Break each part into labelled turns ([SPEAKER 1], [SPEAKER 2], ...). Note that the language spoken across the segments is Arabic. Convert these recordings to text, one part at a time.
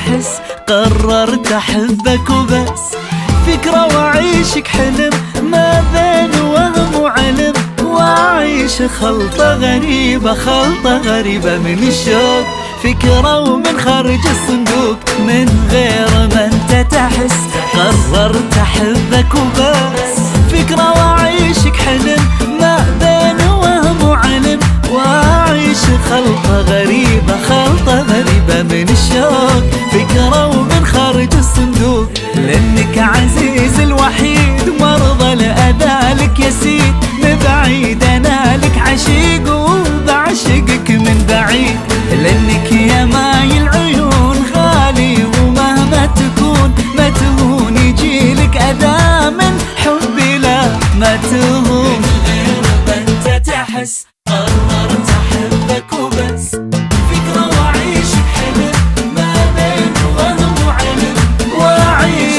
[SPEAKER 1] تحس قررت أحبك وبس. فكرة وأعيشك حلم ما بين وهم وعلم، وأعيش خلطة غريبة من الشوق. فكرة ومن خارج الصندوق من غير ما انت تحس قررت أحبك وبس. فكرة وأعيشك حلم ما بين وهم وعلم، وأعيش خلطة غريبة من الشوق. فكرة ومن خارج الصندوق لأنك عزيز الوحيد ومرضى لأذى لك يسيد. من بعيد أنا لك عشيق وبعشقك من بعيد، لأنك يا ماي العيون غالي ومهما تكون ما تهون. يجيلك أذى من حبي لا ما تهون. من غير ما انت تحس قررت أحبك وبس. فكرة وأعيشك حلم ما بين وهم وعلم، وأعيش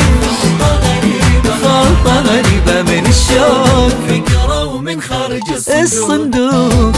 [SPEAKER 1] خلطة غريبة من الشوق. فكرة ومن خارج الصندوق.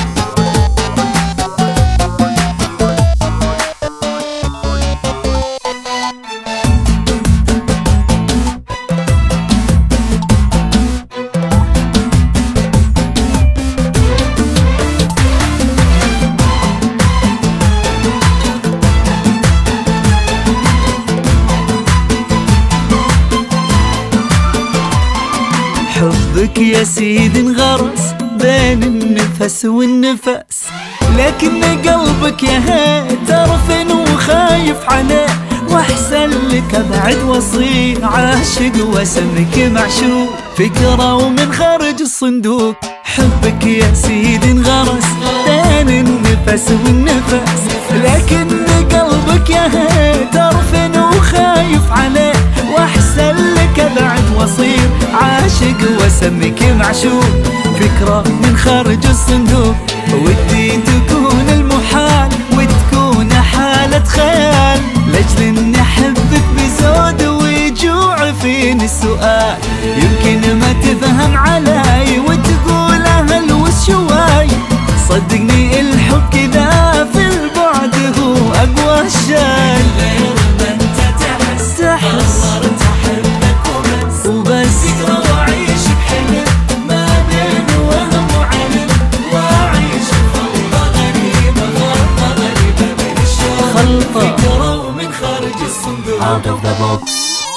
[SPEAKER 1] حبك يا سيدي انغرس بين النفس والنفس، لكن قلبك يا هيت تعرفن وخايف عليه. واحسن لك ابعد واصير عاشق واسمك معشوق. فكرة ومن خارج الصندوق حبك يا سيدي انغرس بين النفس والنفس، لكن قلبك يا هيت تعرفن وخايف عليه. واحسن لك ابعد واصير عاشق واسمك معشوق. فكرة من خارج الصندوق ودي تكون المحال وتكون حالة خيال، لاجل اني احبك بزود ويجوع فيني السؤال. يمكن ما تفهم علي وتقول اهل وشواي، صدقني الحب كذا في البعد هو اقوى الشاي. غير ما انت تحس قررت احبك وبس. فكرة وأعيشك حلم ما بين وهم وعلم، وأعيش خلطة غريبة من الشوق. فكرة ومن خارج الصندوق.
[SPEAKER 2] Out of the box.